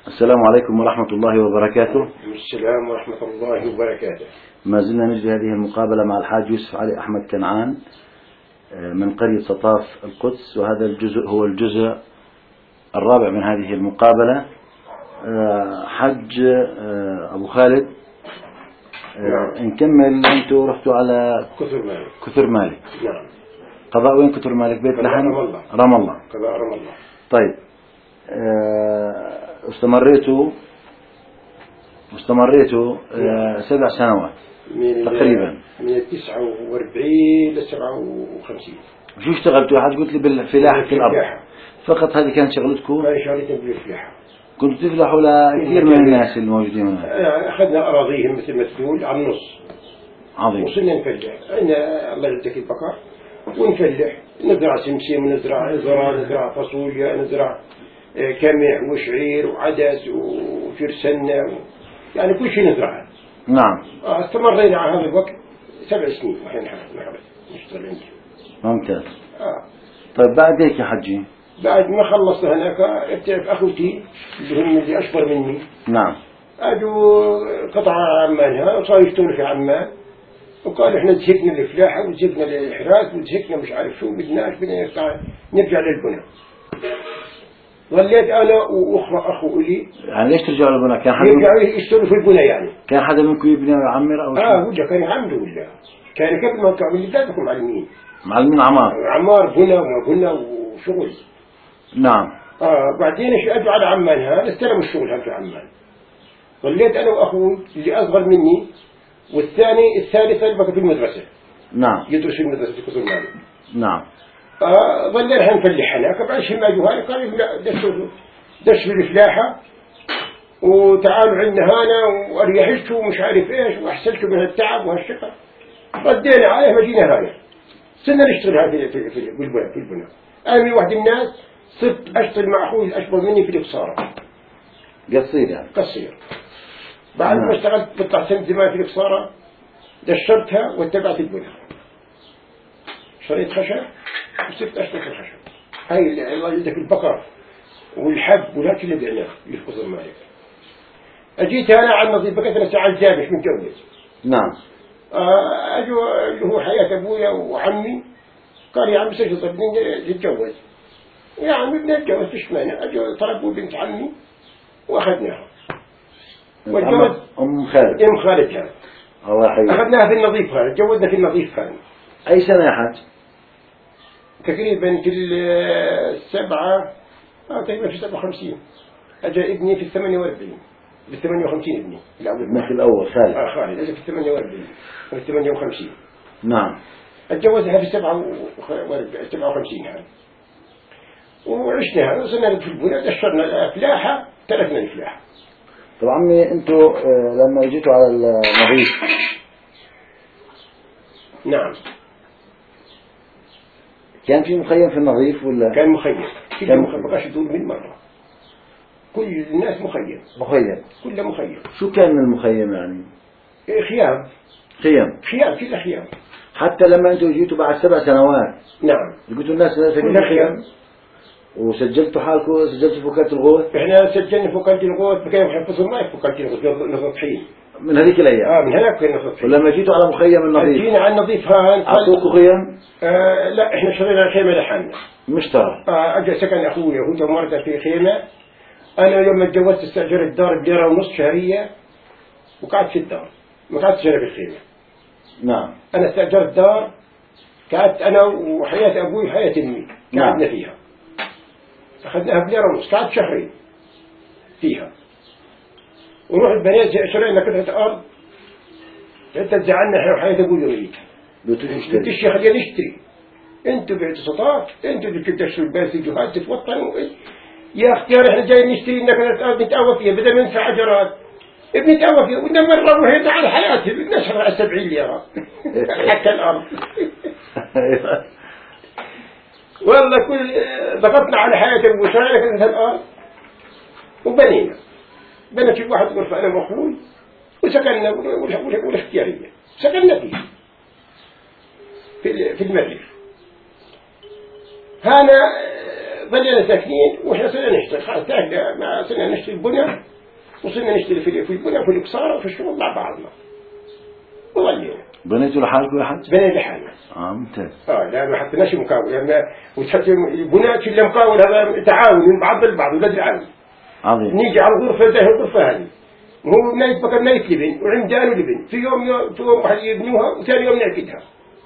السلام عليكم ورحمة الله وبركاته. السلام ورحمة الله وبركاته. ما زلنا نجري هذه المقابلة مع الحاج يوسف علي أحمد كنعان من قرية سطاف القدس، وهذا الجزء هو الجزء الرابع من هذه المقابلة. حج أبو خالد، نكمل. أنتوا رحتوا على كثر مالك. نعم. قضاء وين كثر مالك؟ بيت لحم رام الله. قضاء رام الله. طيب، واستمريتوا 7 سنوات تقريبا، من 49 ل 57. شو اشتغلتوا؟ حد قلت لي بالفلاحة الأرض فقط، هذه كانت شغلتكم؟ كان شغلتي بالفلاحة. كنتوا تفلحوا لكثير من الناس الموجودين هنا؟ أخذنا أراضيهم مثل ما تقول على النص. عظيم. وصلنا نفلح، الله يردك البقر ونفلح، نزرع سمسم ونزرع زرع، نزرع فاصوليا، نزرع كمع وشعير وعدس وفرسنة يعني كل شيء نزرعه. نعم. استمرينا على هذا الوقت 7 سنين وحين نشتغل عندي. ممتاز. طيب بعد هيك يا حجي، بعد ما خلصنا هناك بتعرف أخوتي اللي أكبر مني. نعم. أجوا قطع عمانها وصاروا يشتغلوا في عمان، وقالوا إحنا زهقنا الفلاحة وزهقنا الإحراث وزهقنا مش عارف شو، بدناش بدنا نرجع للبناء. ظليت أنا وأخو لي. يعني ليش ترجعوا للبناء؟ كان حدا يرجعوا يشتغلوا في البناء يعني. كان حدا منكم يبني ويعمر أو شو؟ وجه كان يعمروا ولا كان قبل ما كانوا اللي بدأتكم معلمين عمار بنا وبنا وشغل. نعم. بعدين أجوا على عمان هذا استلموا الشغل هذا في عمان. ظليت أنا وأخوي اللي أصغر مني الثالث بقى في المدرسة. نعم. يدرس في المدرسة في كثر مالي. نعم. ظلنا نفلح هناك. بعد شيء ما أجوا هاي قالوا لا دشوا الفلاحة وتعالوا عندنا هنا وأريحتوا ومش عارف إيش وأحسنتوا من التعب وهالشقة. ردينا عليه مدينة هنا صرنا نشتغل هذه في البناء. أنا من واحد الناس صرت أشتغل مع أخوي الأكبر مني في الإبصارة. قصير يعني. قصير. بعد ما اشتغلت بطلع سنة زمان في الإبصارة دشرتها واتبعت البناء. شريت خشب وصرت أشتغل في الخشب. هاي الله يدك البقر والحب والهاك اللي بعناه يفقص المالك. أجيت أنا على النظيف بقيت أنا ساعة الجامع متجوز. نعم. أجوا اللي هو حياة أبويا وعمي قال يا عمي سجل طب نتجوز. يا عمي بدنا نتجوز فيش مانع. أجوا طلبوا بنت عمي وأخذناها. والجوز أم خالد. أم خالد كانت. الله يحييك. أخذناها في النظيف هذا، تجوزنا في النظيف هذا. أي سنة يا حاج؟ تقريبا في 7 تقريبا في 57. أجا ابني في 48 في 58 ابني ابنك الأول خالد. خالد أجا في 48 في 58. نعم. اتجوزها في 57 هذا وعشنا وصلنا في البناء دشرنا الفلاحة تركنا الفلاحة. طب عمي انتوا لما جيتوا على النظيف. نعم. كان في مخيم في النظيف ولا؟ كان مخيم. كل مخيم بقاش يدور من مرة. كل الناس مخيم. كله مخيم. شو كان المخيم يعني؟ خيام. كلها خيام. حتى لما انتوا جيتوا بعد 7 سنوات. نعم. لقيتوا الناس ساكنين خيام. وسجلتوا حالكم، سجلتوا في وكالة الغوث؟ احنا سجلنا في وكالة الغوث، بكينا نحفظوا الماء في وكالة الغوث نصطحين. من هذيك الايام؟ من هناك كنا نصطحين. ولما جيتوا على مخيم النظيف؟ جينا على النظيف هان. اعطوكوا خيم؟ لا احنا شرينا خيمة لحالنا. مشترى. اجى سكن اخوي هو مرته في خيمة. انا لما اتجوزت استاجرت دار بديرة ونص شهرية وقعدت في الدار، ما قعدت شهرية في الخيمة. نعم. انا استاجرت دار قعدت انا وحياة ابوي وحياة امي قعدنا فيها. أخذناها بديرة ونص، قعدت شهرين فيها. ونروح البنات شرينا قطعة أرض. أنت تزعلنا إحنا وحياة أبوي يريد. بتشتري خلينا نشتري. أنتوا بعتوا سطات، أنتوا اللي تشتروا الباس الجهات تتوطنوا. يا اختيار إحنا جايين نشتري لنا قطعة أرض نتقوى فيها بدل ما ندفع أجرات. بنتقوى فيها ونمر وهي على حياتي بنشر على 70 ليرة حتى الأرض. والله كل ضغطنا على حياة المشاعر كانت الآن وبنينا. بنت في واحد غرفة أنا وأخوي وسكننا والاختيارية سكننا فيه في المريخ. هنا ظلنا ساكنين وإحنا صرنا نشتغل خلاص ما صرنا نشتغل بنا وصرنا نشتغل في البنا في القصارى وفي الشغل مع بعضنا وظلينا. بنيتوا لحالكم يا حج؟ بنينا لحالنا. ممتاز. لا ما حطيناش مقاول لما وتحط البناء كل مقاول هذا تعاون من بعض البعض ولاد العام. عظيم. نيجي على الغرفة زي الغرفة هذه هو نايت بكر نايت لبن وعمدان ولبن في يوم واحد يبنوها وثاني يوم نعقدها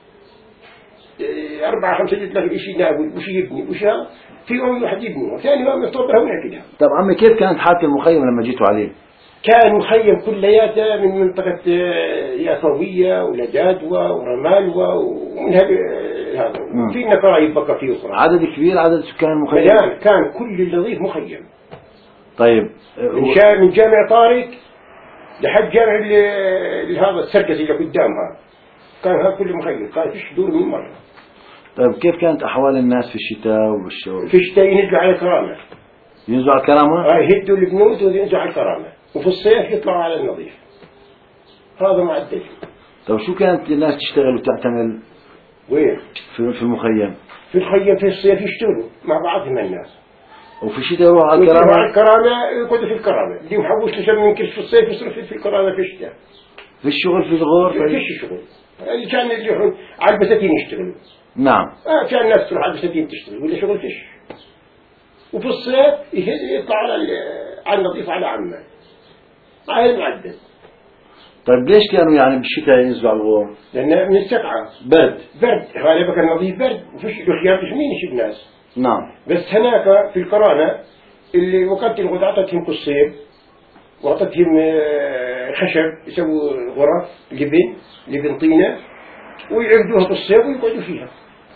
4-5 جد إشي نابل وشي يبني وشها في يوم واحد يبنوها ثاني يوم يطبرها ونعقدها. طب عمي كيف كانت حالة المخيم لما جيتوا عليه؟ كان مخيم كلياته من منطقة ياصوية ولجادوة ورمالوة ومن هذا في نقايب بقى فيه أخرى. عدد كبير عدد سكان المخيم؟ كان كل النظيف مخيم. طيب من جامع طارق لحد جامع هذا السركس اللي قدامها كان هذا كله مخيم كان فيش دور من مرة. طيب كيف كانت أحوال الناس في الشتاء وبالشتاء؟ في الشتاء ينزلوا على الكرامة. ينزلوا على الكرامة؟ يهدوا البنود وينزلوا على الكرامة وفي الصيف يطلعوا على النظيف. هذا معدل. طيب شو كانت الناس تشتغل وتعتمل؟ وين؟ في المخيم. في الخيم في الصيف يشتغلوا مع بعضهم الناس. وفي الشتاء يروحوا على الكرامة؟ على الكرامة يقعدوا في الكرامة. اللي محوش لشم من كش في الصيف يصرف في الكرامة في الشتاء. في الشغل في الغور؟ فيش شغل. اللي كان اللي يروحون على البساتين يشتغلوا. نعم. كان الناس تروح على البساتين تشتغل ولا شغل فيش. وفي الصيف يطلع على النظيف على عمان. هاي المعدل. طيب ليش كانوا يعني بالشتاء ينزلوا على الغور؟ لأن من السقعة. برد. غالبا كان نظيف برد وفيش الخيار مش مين يشوف الناس. نعم. بس هناك في القرانة اللي وقت الغد عطتهم قصيب وعطتهم خشب يسووا غرف لبن طينة ويعبدوها بالصيف ويقعدوا فيها.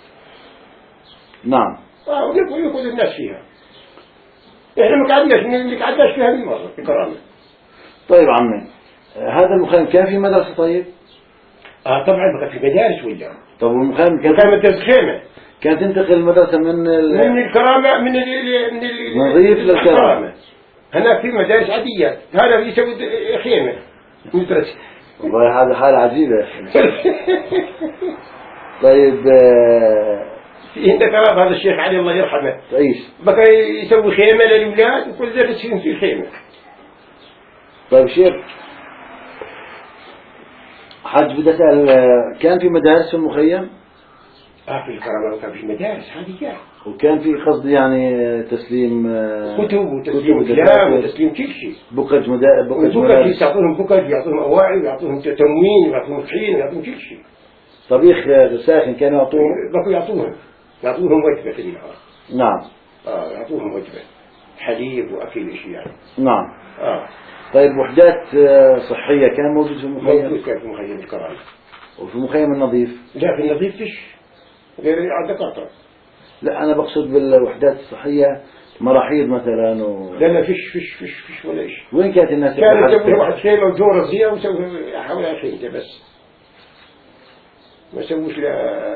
نعم. ويقعدوا الناس فيها. احنا ما قعدناش فيها من مرة في القرانة. طيب عمي هذا المخيم كان في مدرسة طيب؟ طبعا بقى في مدارس ولا. طب المخيم كان مدرسة خيمة. كانت تنتقل المدرسة من الكرامة من نظيف للكرامة. هناك في مدارس عاديات هذا يسوي خيمة مدرسة. والله هذا حالة عجيبة. طيب في عندك هذا الشيخ علي الله يرحمه تعيش بقى يسوي خيمة للأولاد وكل درس فيهم في خيمة. طيب شيخ حاج بدي أسأل كان في مدارس في المخيم؟ في الكرامة وكان في مدارس هذه كان. وكان في قصد يعني تسليم كتب وتسليم كلام وتسليم كل شيء. بقج مدارس. يعطونهم بقج يعطونهم أواعي ويعطونهم تموين ويعطونهم طحين ويعطونهم كل شيء. طبيخ ساخن كانوا يعطوهم؟ بقوا يعطونهم وجبة في النهار. نعم. يعطوهم وجبة حليب وأكل شيء يعني. نعم. طيب وحدات صحية كان موجود في المخيم؟ موجود كان في مخيم الكرامة. وفي المخيم النظيف؟ لا في النظيف فيش غير على دكاترة. لا أنا بقصد بالوحدات الصحية مراحيض مثلا لا فيش ولا شيء. وين كانت الناس؟ كانوا يسوي واحد خيمة وجورة زيها ويسوي حولها خيمة بس ما يسويش لا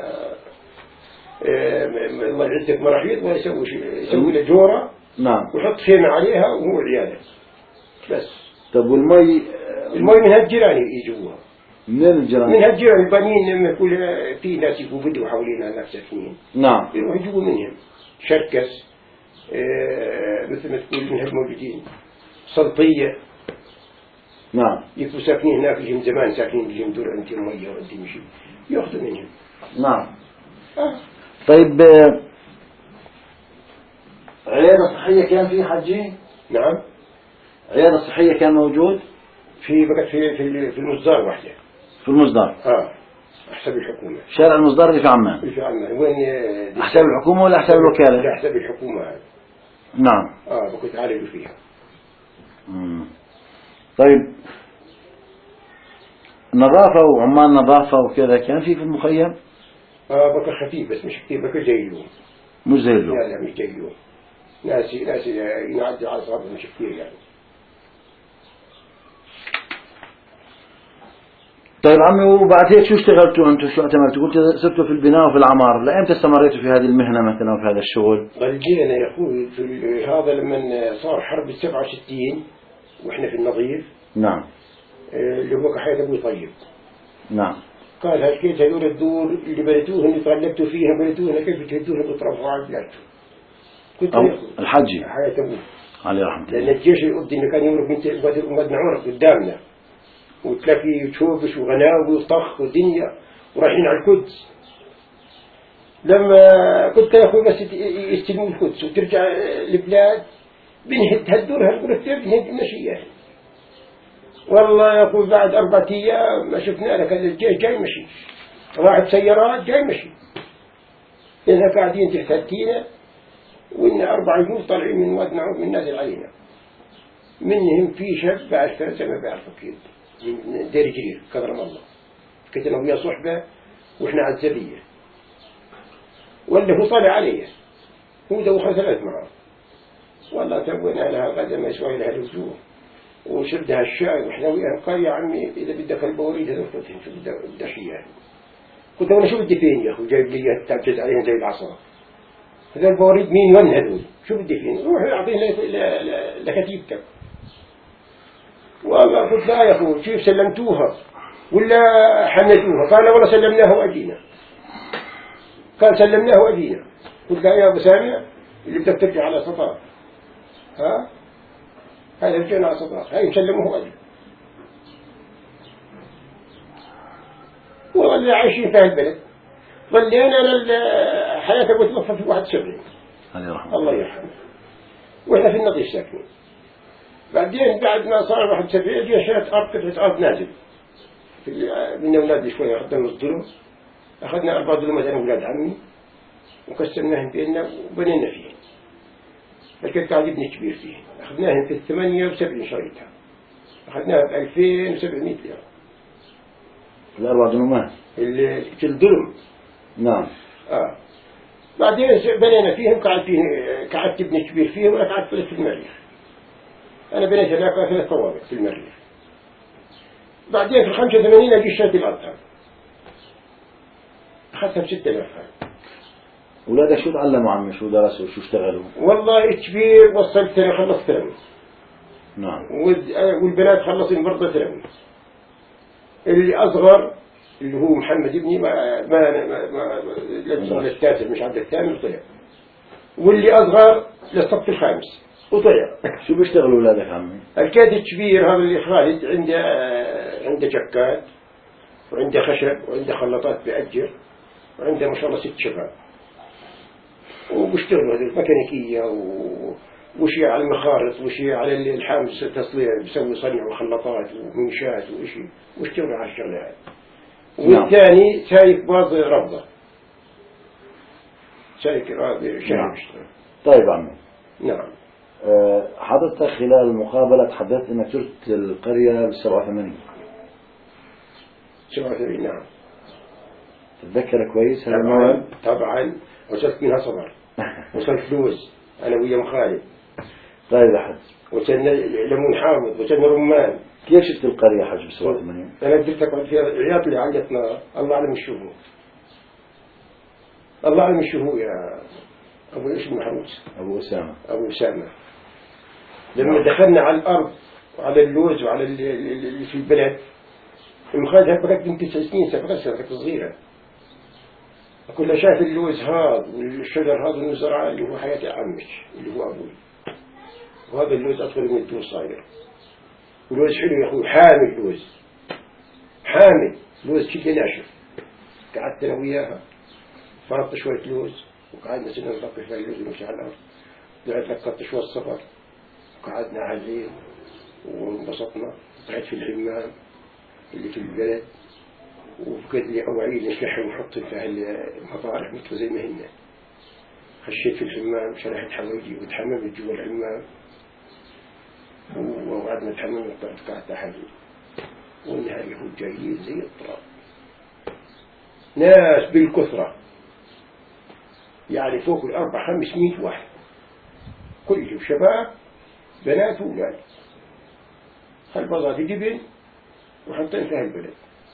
الله يعزك مراحيض ولا يسوي له جورة. نعم. ويحط خيمة عليها وهو عياله بس. طب والمي من هالجيران يجوها. من الجيران؟ من هالجيران البنين لما يقول في ناس يقولوا بدوا حوالينا ناس ساكنين. نعم. يروحوا يجوا منهم شركس مثل ما تقول من هالموجودين سلطية. نعم. يكونوا ساكنين هناك لهم زمان ساكنين لهم دور عندهم مية وعندهم شيء يأخذوا منهم. نعم. طيب عيادة صحية كان في حجي؟ نعم. عيادة صحية كان موجود؟ بقت في المصدر واحدة. في المصدر؟ حسب الحكومة. شارع المصدر اللي في عمان؟ في عمان. وين؟ حسب الحكومة ولا حسب الوكالة؟ لا حسب الحكومة هذا. نعم. بقيت عالج فيها. طيب نظافة وعمال نظافة وكذا كان في المخيم؟ بقى خفيف بس مش كتير بقى زي اليوم. مش زي اليوم؟ لا مش زي اليوم. ناس ينعدي على صعب مش كتير يعني. طيب عمي وبعد هيك شو اشتغلتوا انتم؟ شو اعتملتوا؟ قلت صرتوا في البناء وفي العمار، لأيمتى استمريتوا في هذه المهنة مثلا وفي هذا الشغل؟ جينا يا اخوي في هذا لما صار حرب 67 واحنا في النظيف. نعم. اللي هو كحياة ابن طيب. نعم. قال هالكيت هذول الدور اللي بنيتوهن اللي تغلبتوا فيها بنيتوهن كيف تهدوهن وترفعوا على بلادكم. كنت الحجي حياة أبوه عليه رحمة الله. لأن الجيش الأردني اللي كان يمرق من وادي عمر قدامنا، وتلاقي شوبش وغناوي وطخ ودنيا ورايحين على القدس. لما كنت يا أخوي بس يستلموا القدس وترجع البلاد بنهد هالدور هالقرى بنهد المشي. والله يا أخوي بعد 4 أيام ما شفنا لك الجيش جاي مشي، راحت سيارات جاي مشي، إنها قاعدين تحت التينة، وإن 4 جنود طالعين من واد نعوم من نازل علينا، منهم في شاب بعد 3 سنة ما بيعرفوا كيف من دير جرير كرم الله، كتنا ويا صحبة وإحنا على الزبية، ولا هو طالع عليه هو دوخ 3 معه. والله سوينا لها غدا ما يسوي لها الوجوه وشردها الشاي وإحنا وياها. قال يا عمي إذا بدك البوريد هذا فتهم شو بدك شيء. قلت أنا شو بدي فين يا أخو، جايب لي تابجز عليهم زي العصا، هذا البوريد مين وين هذول، شو بدي فين، روح أعطينا لكتيبتك. والله قلت لا يا أخو كيف سلمتوها ولا حملتوها؟ قال والله سلمناه وأجينا. قال سلمناه وأجينا. قلت لا يا أبو سامع اللي بدك ترجع على سطار، ها هذا رجعنا على سطار، هاي مسلمه وأجينا. والله عايشين في هالبلد ظلينا الحياة بتوفى في 71 الله يرحمه، وإحنا في النضيف ساكنين. بعدين بعد ما صار 71 جاء شات أرض قطعة أرض نازل من أولادي شوية أخذنا نصدره، أخذنا 4 ظلمات أنا أولاد عمي وقسمناهم بيننا وبنينا فيه، فكنت قاعد ابني كبير فيه. أخذناهم في 78 شريطة، أخذناها ب 2700 ليرة. ال4 ظلمات اللي كل ظلم. نعم. بعدين بنينا فيهم، قعدت ابني كبير فيهم وأنا قعدت في المريخ. أنا بنيت هناك 3 طوابق في المريخ. بعدين في 85 أجي شات الأزهر أخذتها ب6000. أولادك شو تعلموا عمي، شو درسوا شو اشتغلوا؟ والله كبير وصلت ثانوي خلص ثانوي. نعم. والبنات خلصين برضه ثانوي. اللي أصغر اللي هو محمد ابني للتاسع مش عبد الثامن طلع، واللي أصغر للصف الخامس وطلع. شو بيشتغلوا أولادك عمي؟ الكاد الكبير هذا اللي خالد عنده جكات وعنده خشب وعنده خلاطات بأجر وعنده ما شاء الله 6 شباب، وبيشتغلوا هذه الميكانيكية وشي على المخارط وشي على الحامس التصليع، بيسوي صنع وخلاطات ومنشات وشي، واشتغلوا على الشغلات. والثاني سايق باص ربضة، سايق رابع شايق يشتغل. طيب عمي. نعم. حضرتك خلال المقابلة تحدثت انك زرت القرية ب87. 87 نعم. تتذكر كويس هذا الموعد؟ طبعا وصلت منها صبر وصلت لوز أنا ويا مخالد. طيب يا حج. وصلنا ليمون حامض وصلنا رمان. كيف شفت القرية حج ب87؟ أنا قلت لك فيها عياط اللي علقتنا الله أعلم شو هو، الله أعلم شو هو يا أبو إيش المحروس أبو أسامة. لما دخلنا على الأرض وعلى اللوز وعلى اللي في البلد، المخالد هبقت بنت 9 سنين 7 سنة صغيرة، كلها شايف اللوز هذا والشجر هذا المزرعة اللي هو حياة عمك اللي هو أبوي، وهذا اللوز أطول من الدور صاير. اللوز حلو يا أخوي، حامل لوز، حامل لوز كده ناشف. قعدت أنا وياها فرطت شوية لوز وقعدنا سنة نطبخ فيها اللوز ونمشي على الأرض. طلعت لقطت شوية صفر وقعدنا عليه وانبسطنا. قعدت في الحمام اللي في البلد وفقد لي أواعي نشلحها ونحط فيها المطارح مثل زي ما هن. خشيت في الحمام شرحت حوايجي وتحممت جوا الحمام وقعدنا نتحمم قعدت أحدي. والنهاية هو جايين زي الطراب، ناس بالكثرة يعني فوق 400-500 واحد، كلهم شباب بنات وولاد. هالبضات جبن وحطين فيها البلد،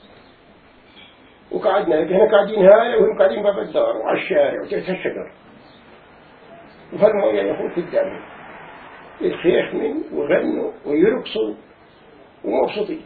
وقعدنا هنا قاعدين هاي وهم قاعدين باب الدار وعلى الشارع وتحت الشجر، وفالموية يقول قدامهم الخيخ من وغنوا ويرقصوا ومبسوطين.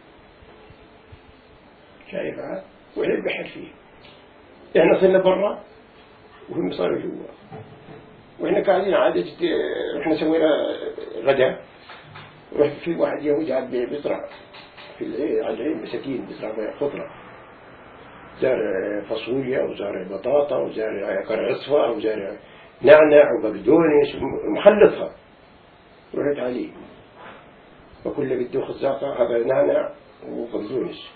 شايفها وإحنا البحر فيه، إحنا صرنا برا وهم صاروا جوا. وإحنا قاعدين عادة إحنا سوينا غدا، رحت في واحد يهودي عاد بيزرع في على العين مساكين بيزرع خضرة، زارع فاصوليا وزارع بطاطا وزارع قرعصفة وزارع نعناع وبقدونس ومخلطها. رحت عليه وكل اللي بده خزاقة هذا نعناع وبقدونس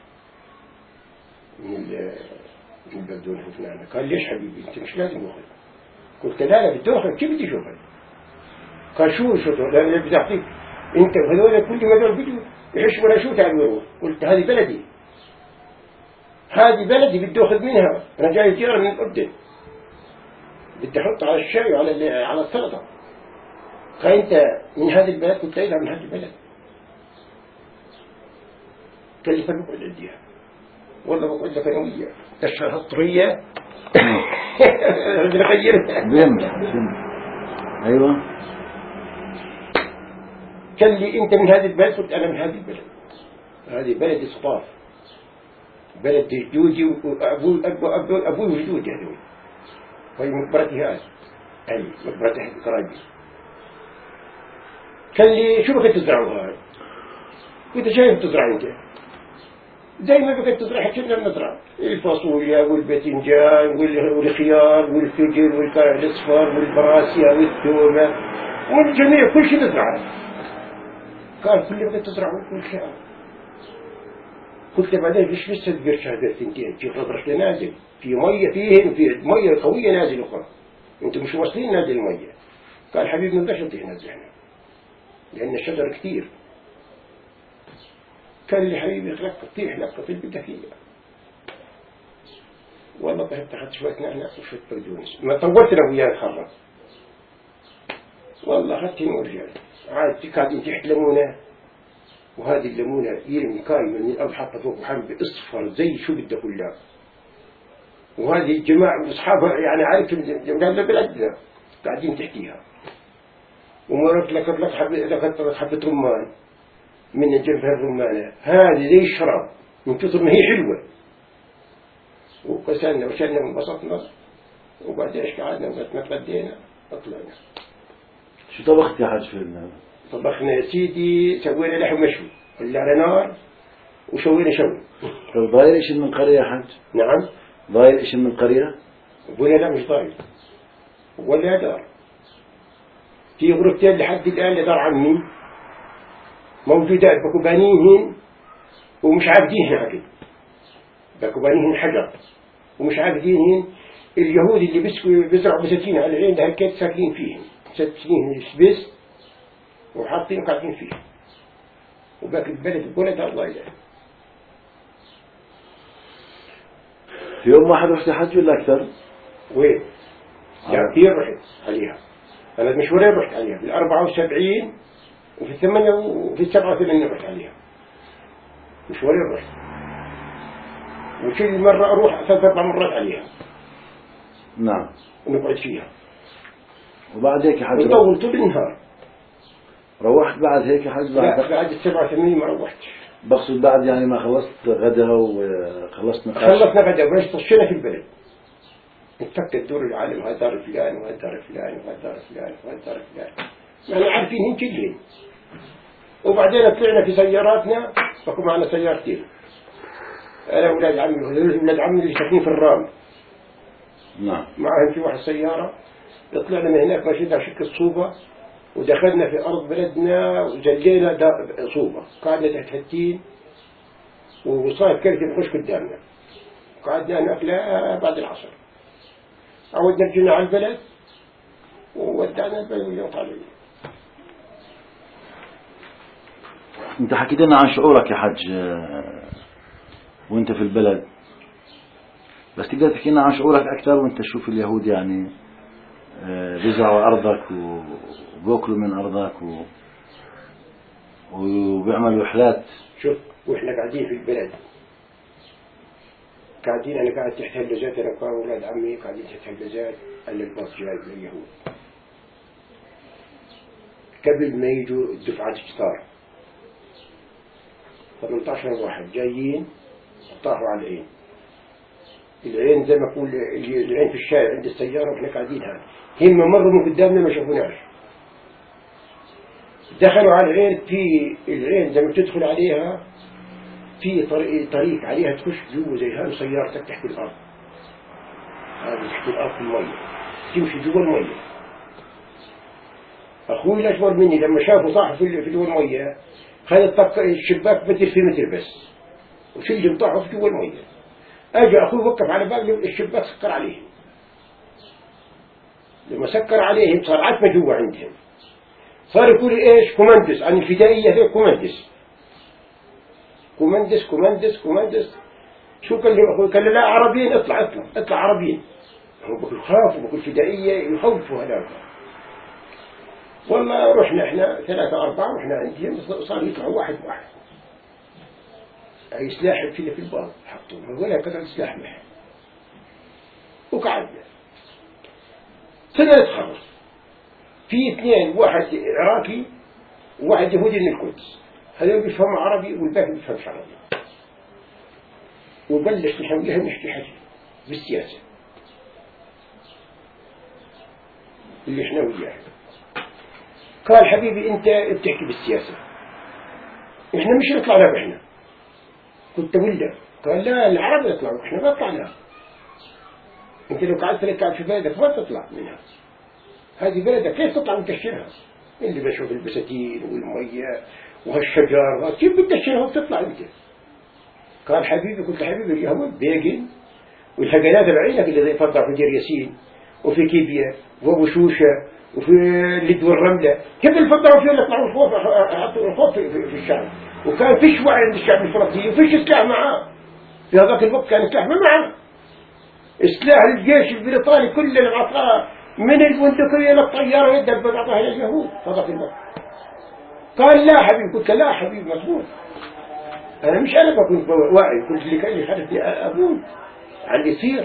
من البقدونس وفنعناع. قال ليش حبيبي انت مش لازم ياخذ؟ قلت لا بدي اخذ. كيف بدي اشوفه؟ قال شو لا بدي اعطيك انت وهذول كل هذول بدوا يعيشوا ولا شو تعملوا؟ قلت هذه بلدي، هذه بلدي بدي اخذ منها، انا جاي زيارة من الاردن بدي احط على الشاي وعلى السلطة. قال انت من هذه البلد؟ قلت لا من هذه البلد. قال لي فبقعد عنديها. والله بقعد لك انا وياه تشرح الطرية بنغيرها. ايوه. قال لي انت من هذه البلد؟ قلت انا من هذه البلد، هذه بلدي صطاف، بلد جدودي وابوي وجدودي هذول، وهي مقبرتي هذه اي مقبرتي حق كراجي. قال لي شو بك تزرعوا هذا؟ قلت شايف تزرع انت زي ما بك تزرع حكينا نزرع الفاصوليا والباذنجان والخيار والفجل والقرع الاصفر والبراسيا والثومه والجميع كل شيء نزرعه. قال كل اللي بدك تزرعه كل شيء. قلت بعدين ليش لسه تقرش هذا الثنتين؟ في غبرش نازل في ميه فيهن وفي ميه قويه نازل اخرى، انتم مش واصلين نازل الميه. قال حبيبي ما بدناش ننزل هنا لان الشجر كثير. قال لي حبيبي لك تطيح لك في البداية. والله ذهبت أخذت شوية نعناع وشوية بقدونس، ما طولت له وياه يتخرج. والله أخذتهم ورجعت عاد قاعدين تحت ليمونة، وهذه الليمونة يرمي كايمة من الأرض حتى فوق حبة أصفر زي شو بده كلها. وهذه الجماعة وأصحابها يعني عارف جماعة بلدنا قاعدين تحتيها. ومرت لك حبة رمان من جنب الرمانة هذه زي الشراب من كثر ما هي حلوة. وكسلنا وشلنا وانبسطنا، وبعدين ايش قعدنا وقت تغدينا وطلعنا. شو طبخت يا حاج في طبخنا يا سيدي، سوينا لحم مشوي ولا على نار وسوينا شوي. طيب ضايل إيش من القرية يا حاج؟ نعم ضايل إيش من القرية؟ ولا لا مش ضايل ولا دار. في غرفتين لحد الآن لدار عمي موجودات بكوبانيهن ومش عابدينهن عقل، بكوبانيهن حجر ومش عابدينهن. اليهود اللي بيزرعوا بساتين على العين ده هكذا ساكنين فيهن 6 سنين بس وحاطين قاعدين فيه. وباقي البلد بولد الله إله. في يوم واحد رحت حج ولا أكثر؟ وين؟ كثير رحت عليها. أنا مشوارين رحت عليها في 74 وفي 8 وفي 87 رحت عليها مشوارين رحت. وكل مرة أروح 3-4 مرات عليها. نعم. ونقعد فيها. وبعد هيك حج وطول طول النهار. روحت بعد هيك حج بعد 87 ما روحتش. بقصد بعد يعني ما خلصت غدا وخلصنا خلصنا غدا وبس طشينا في البلد. نتفكر دور العالم هذا دار فلان وهذا دار فلان وهذا دار فلان وهذا دار فلان. يعني عارفين كلهم. وبعدين طلعنا في سياراتنا، فكوا معنا سيارتين. أنا ولاد عمي ولاد عمي اللي ساكنين في الرام. نعم. معهم في واحد سيارة. طلعنا من هناك مشينا شكل صوبة ودخلنا في أرض بلدنا وجلينا صوبة. قعدنا تحت هالتين وصار كركب نخش قدامنا. قعدنا ناكل بعد العصر. عودنا رجعنا على البلد وودعنا البلد واليوم طالعين. انت حكيت لنا عن شعورك يا حج وانت في البلد، بس تقدر تحكي لنا عن شعورك اكثر وانت تشوف اليهود يعني بيزرعوا ارضك وبياكلوا من ارضك وبيعملوا رحلات. شوف واحنا قاعدين في البلد قاعدين، انا قاعد تحت هاللجات، انا واولاد عمي قاعدين تحت هاللجات اللي الباص جاي من اليهود قبل ما يجوا دفعات الشطار 18 واحد جايين طاحوا على العين العين زي ما أقول العين في الشارع عند السيارة وإحنا قاعدين هنا، هم مروا من قدامنا ما شافوناش. دخلوا على العين، في العين زي ما تدخل عليها في طريق عليها تخش جوا زي هذا سيارتك تحت الأرض، هذه تحت الأرض في المية، تمشي جوا المية. أخوي الأكبر مني لما شافوا طاحوا في جوا المية، خذ الشباك بدل في متر بس وشلهم طاحوا في جوا المية. أجى أخوي وقف على باب الشباك سكر عليهم، لما سكر عليهم صار عتمة جوا عندهم، صار يقول إيش كومندس عن الفدائية ذي كومندس كومندس كومندس كومندس. شو قال لي أخوي؟ قال له لا عربيين، اطلع عربيين. هو بقول خافوا، بقول فدائية يخوفوا هذا. والله رحنا احنا 3 4 رحنا عندهم، صار يطلعوا واحد أي سلاح في الباب حطوه ولا قدر سلاح معه، وقعدنا سنة نتخرج في 2، واحد عراقي وواحد يهودي من القدس، هذول بيفهموا عربي والباقي بيفهمش عربي. وبلش نحن وياهم نحكي حكي بالسياسة اللي احنا وياه. قال حبيبي انت بتحكي بالسياسة، احنا مش نطلع لها احنا. قلت ولا؟ قال لا العرب يطلعوا، احنا ما طلعناها. انت لو قعدت لك قاعد في بلدك ما تطلع منها، هذه بلدك كيف تطلع وتكشرها؟ اللي بشوف البساتين والمية وهالشجر كيف بتكشرها وتطلع انت؟ قال حبيبي، قلت حبيبي اليهود بيجن والحقنات بعينك اللي زي فرطع في دير ياسين وفي كيبيا وابو شوشة وفي اللد والرملة، كيف الفضلوا فيه اللي يطلعوا الخوف، حطوا الخوف في الشعب. وكان فيش وعي عند الشعب الفلسطيني وفيش سلاح معاه في هذاك الوقت، كان سلاح ما معاه. سلاح الجيش البريطاني كل اللي عطاه من البندقية للطيارة يدبر عطاها لليهود في هذاك الوقت. قال لا حبيبي، قلت لا حبيبي مضبوط، أنا مش أنا بكون واعي، كنت اللي كان يخالف لي أبوي عن يصير.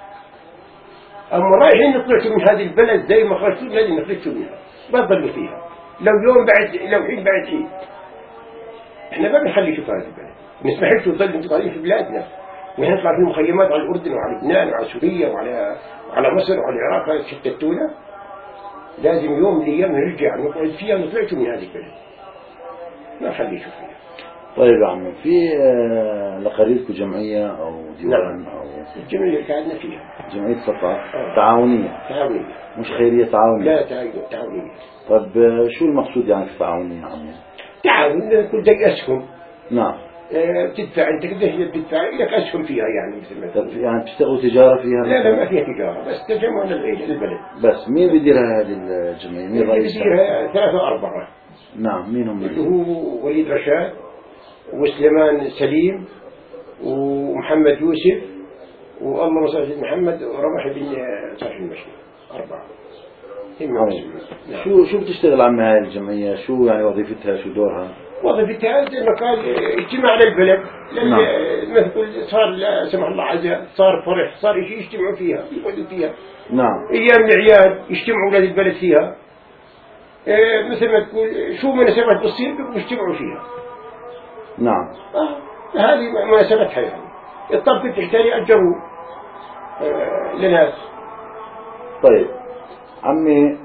أما رايحين نطلعوا من هذه البلد زي ما خرجتوا لازم نخرجوا منها، بضلوا فيها لو يوم بعد، لو حين بعد حين. احنا ما بنخلي شوف هذه البلد، نسمح لكم تضلوا انتم قاعدين في بلادنا، ونحن نطلع في المخيمات على الأردن وعلى لبنان وعلى سوريا وعلى مصر وعلى العراق، هذا شتتونا. لازم يوم من الأيام نرجع نقعد فيها ونطلعوا من هذه البلد، ما نخلي شوف فيها. طيب يا عمي، في لقريبكم جمعية أو ديوان؟ نعم. أو الجمعية اللي قاعدنا فيها جمعية سطاف تعاونية؟ تعاونية، مش خيرية، تعاونية. لا تعاونية. طب شو المقصود يعني في التعاونية يا عمي؟ تعاون كل دق أسهم. نعم. بتدفع انت قديش بتدفع لك أسهم فيها يعني مثل ما طب يعني بتشتغلوا تجارة فيها؟ لا ما فيها تجارة، بس تجمع للبلد. بس مين بيديرها هذه الجمعية؟ مين رئيسها؟ بيديرها 3 4. نعم، مين هم؟ اللي هو وليد رشاد وسليمان سليم ومحمد يوسف والله مساجد محمد ورمح بن صالح المشي، 4. شو بتشتغل عمي هاي الجمعية؟ شو يعني وظيفتها؟ شو دورها؟ وظيفتها زي ما قال اجتماع للبلد، مثل صار لا سمح الله عزاء، صار فرح، صار شيء يجتمعوا فيها يقعدوا فيها. نعم. ايام العياد يجتمعوا اولاد البلد فيها، مثل ما تقول شو مناسبات بتصير يجتمعوا فيها. نعم. هذه مناسبتها يعني. الطب كنت تحتاج أجروا لناس. طيب عمي،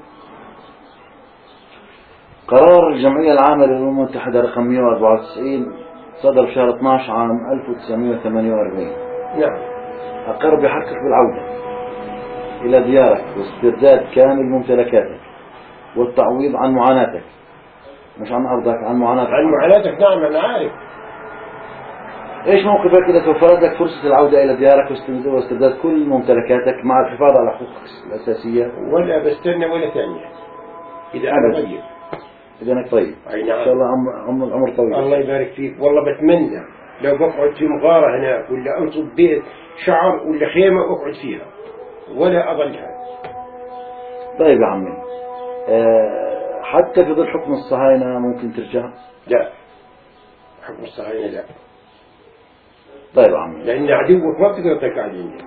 قرار الجمعية العامة للأمم المتحدة رقم 194 صدر في شهر 12 عام 1948. نعم. أقر بحقك بالعودة إلى ديارك واسترداد كامل ممتلكاتك والتعويض عن معاناتك، مش عن أرضك، عن معاناتك. عن معاناتك، نعم أنا عارف. إيش موقفك إذا توفرت لك فرصة العودة إلى ديارك واسترداد كل ممتلكاتك مع الحفاظ على حقوقك الأساسية؟ ولا بستنى ولا ثانية إذا أنا طيب. إذا أنك طيب. أي نعم. إن شاء الله عمر طويل. الله يبارك فيك. والله بتمنى لو بقعد في مغارة هناك ولا أنصب بيت شعر ولا خيمة أقعد فيها ولا أظل هذا. طيب يا عمي، حتى في ظل حكم الصهاينة ممكن ترجع؟ لا، حكم الصهاينة لا. طيب يا عمي، لأن عدوك ما بتقدر تقعد عنده.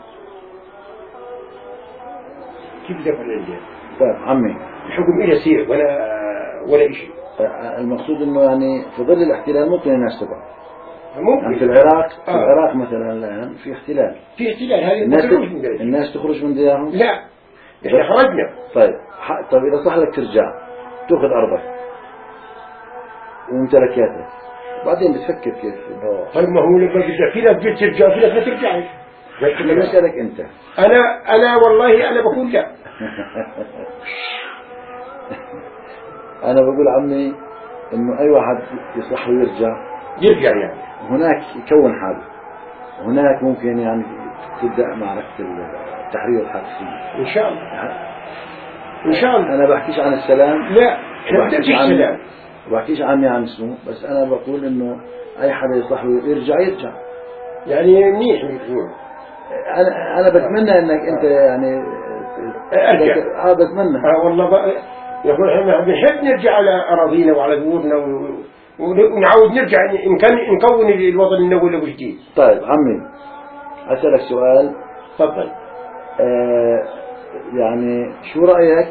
كيف تقعد عنده؟ طيب عمي، الحكم إلى سير ولا شيء. المقصود إنه يعني في ظل الاحتلال ممكن الناس تقعد. ممكن. يعني في العراق مثلا الآن في احتلال. في احتلال، هذه الناس تخرج من ديارهم. لا احنا خرجنا. طيب إذا صح لك ترجع تأخذ أرضك وممتلكاتك وبعدين بتفكر كيف. طيب ما هو لما في ناس بترجع في ناس ما ترجعش. بسألك أنت. أنا والله أنا بقول لا. أنا بقول عمي إنه أي واحد يصح يرجع يعني هناك يكون حاله، هناك ممكن يعني تبدأ معركة التحرير الحقيقي إن شاء الله. إن شاء الله. أنا بحكيش عن السلام. لا نبدأ في السلام. بحكيش عني عن اسمه، بس أنا بقول إنه أي حدا يصح يرجع. يعني منيح بتقول. أنا بتمنى إنك أنت يعني أرجع. بتمنى. والله يقول إحنا بنحب نرجع على أراضينا وعلى دورنا ونعود نرجع نكون الوطن النووي له جديد. طيب عمي أسألك سؤال. تفضل. يعني شو رأيك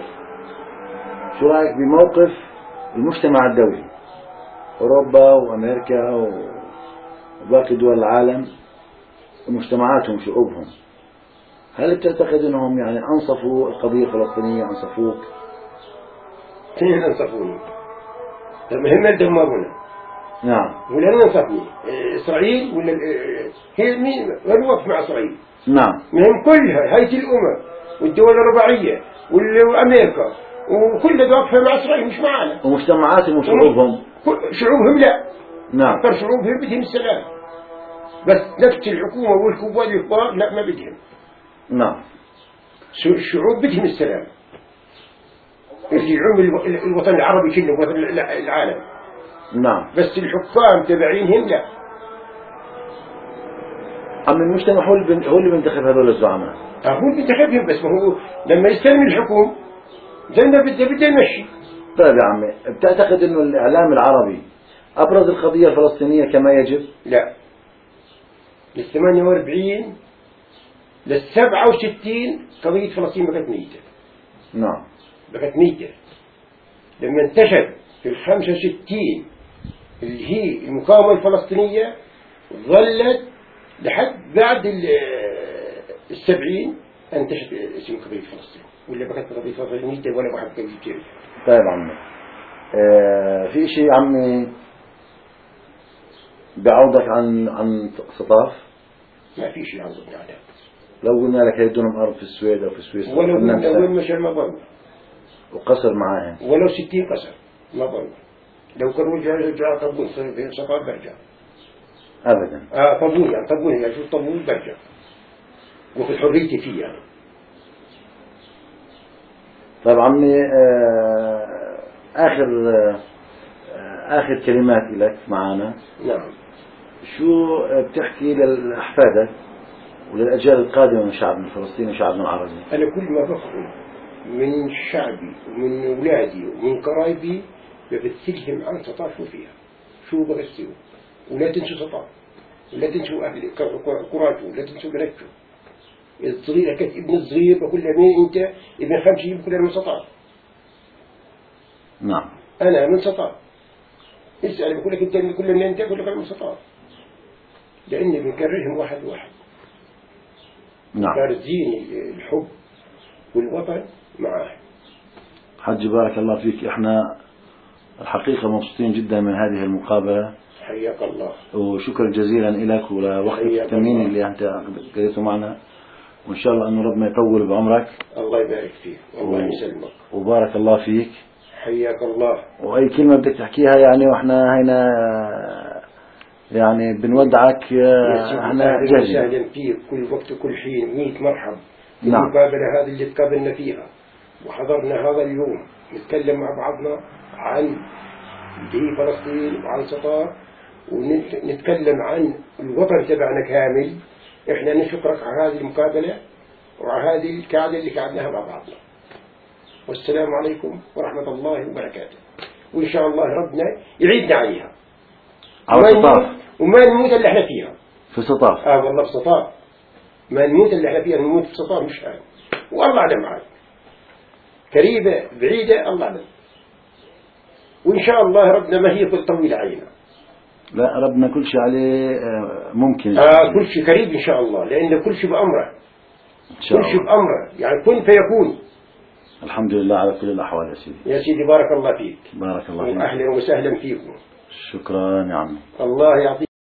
بموقف المجتمع الدولي، أوروبا وأمريكا وباقي دول العالم ومجتمعاتهم شعوبهم، هل بتعتقد أنهم يعني أنصفوا القضية الفلسطينية؟ أنصفوك؟ كيف أنصفوني؟ المهم الدمرونا. نعم. ولا ننصفني إسرائيل ولا هي مين الوقف مع إسرائيل؟ نعم. مهم كلها هيئة الأمم والدول الرباعية وأمريكا وكل واقفة مع إسرائيل مش معنا. ومجتمعاتهم وشعوبهم. شعوبهم لا. نعم. أكثر شعوبهم بدهم السلام، بس نفس الحكومة والكبار الكبار لا ما بدهم. نعم. الشعوب بدهم السلام، يرجعون الوطن العربي كله وطن العالم. نعم. بس الحكام تبعينهم لا. أما المجتمع هو اللي بينتخب هذول الزعماء. هو اللي بينتخبهم، بس ما هو لما يستلم الحكم زينا بده يمشي. طيب يا عمي، بتعتقد إنه الإعلام العربي أبرز القضية الفلسطينية كما يجب؟ لا. لل 48 لل 67 قضية فلسطين بقت ميتة. نعم. بقت ميتة. لما انتشر في ال 65 اللي هي المقاومة الفلسطينية ظلت لحد بعد ال 70 انتشت اسم قضية فلسطين، ولا بقت قضية فلسطين ميتة ولا واحد كان يجيب. طيب عمي، في شيء عمي بعوضك عن سطاف؟ ما في شيء عوضني عليه. لو قلنا لك هي دونم أرض في السويد أو في السويس ولو وين مشى ما ضل، وقصر معاهم ولو 60 قصر ما ضل. لو كانوا رجع طبون في سطاف برجع أبدا. طبون يعني شو طبون برجع وفي حريتي فيه يعني. طيب عمي، آخر كلمات لك معنا. نعم. شو بتحكي لأحفادك وللأجيال القادمة من شعبنا الفلسطيني وشعبنا العربي؟ أنا كل ما بخرج من شعبي ومن أولادي ومن قرايبي ببثلهم عن سطاف فيها شو بغسلوا، ولا تنسوا سطاف، ولا تنسوا أهل قراته، ولا تنسوا بناتكم الصغير. كانت ابن الصغير بقول له مين أنت؟ ابن 50 بقول له من سطاف. نعم. أنا من سطاف. اسأل بقول لك أنت من كل أنت بقول لك أنا من سطاف، لأني بنكررهم واحد واحد. نعم. فارزين الحب والوطن معاه. حج بارك الله فيك، احنا الحقيقة مبسوطين جدا من هذه المقابلة. حياك الله. وشكرا جزيلا لك ولوقتك الثمين اللي انت قضيته معنا، وان شاء الله انه ربنا يطول بعمرك. الله يبارك فيك والله يسلمك. وبارك الله فيك. حياك الله. واي كلمة بدك تحكيها يعني واحنا هنا يعني بنودعك، احنا جاهزين. اهلا فيك كل وقت وكل حين 100 مرحب. نعم. المقابلة هذه اللي تقابلنا فيها وحضرنا هذا اليوم نتكلم مع بعضنا عن اللي فلسطين وعن سطاف، ونتكلم عن الوطن تبعنا كامل. احنا نشكرك على هذه المقابلة وعلى هذه القعدة اللي قعدناها مع بعضنا. والسلام عليكم ورحمة الله وبركاته. وإن شاء الله ربنا يعيدنا عليها على سطاف، وما نموت اللي احنا فيها في سطاف. والله في سطاف ما نموت اللي احنا فيها، نموت في سطاف مش هاي. والله أعلم معك قريبة بعيدة الله أعلم. وإن شاء الله ربنا ما هي طويلة علينا. لا ربنا كل شيء عليه ممكن. كل شيء قريب إن شاء الله، لأن كل شيء بأمره. إن شاء كل شيء الله. بأمره، يعني كن فيكون. الحمد لله على كل الأحوال يا سيدي. يا سيدي بارك الله فيك. بارك الله فيك. وأهلا وسهلا فيكم. شكرا يا عمي. الله يعطيك.